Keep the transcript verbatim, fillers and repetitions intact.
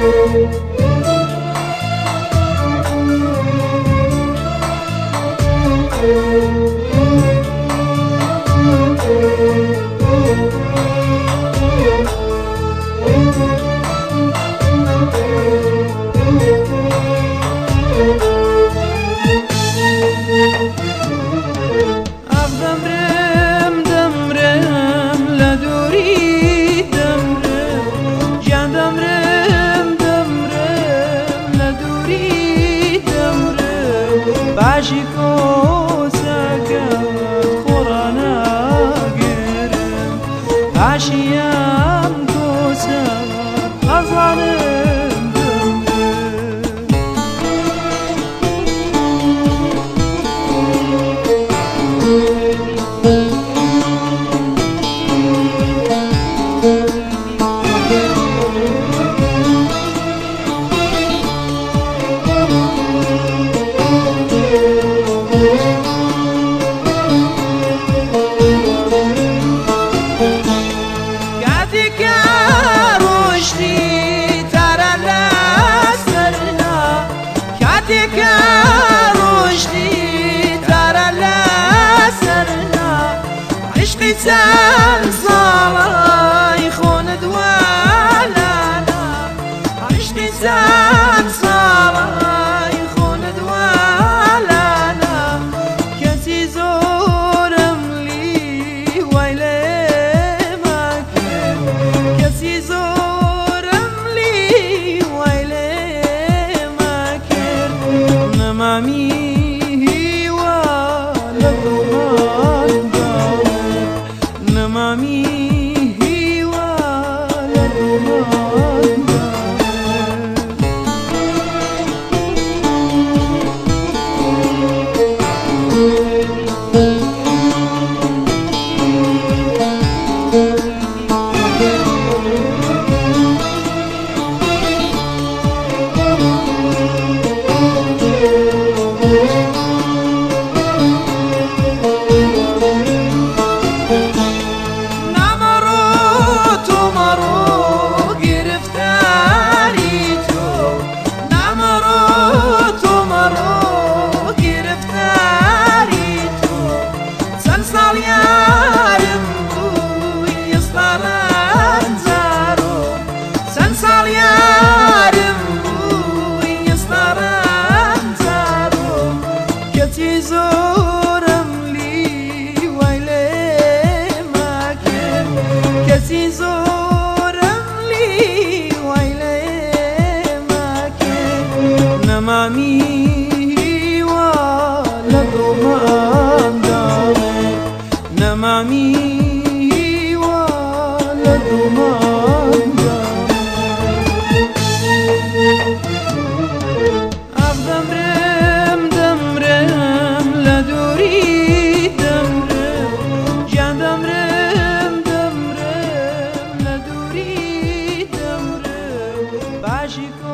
عاشقو ساكت خورانا قرم عاشيام كوسا غزانم سان صلاي خون دوالانا عشت سان صلاي خون دوالانا كسي زورم لي ويلي ماكر كسي زورم لي ويلي ماكر نمامي Mami زورم لي ويلي ماكر كسي زورم لي ويلي ماكر نمامي ولا دومان دامي نمامي ولا دومان Mágico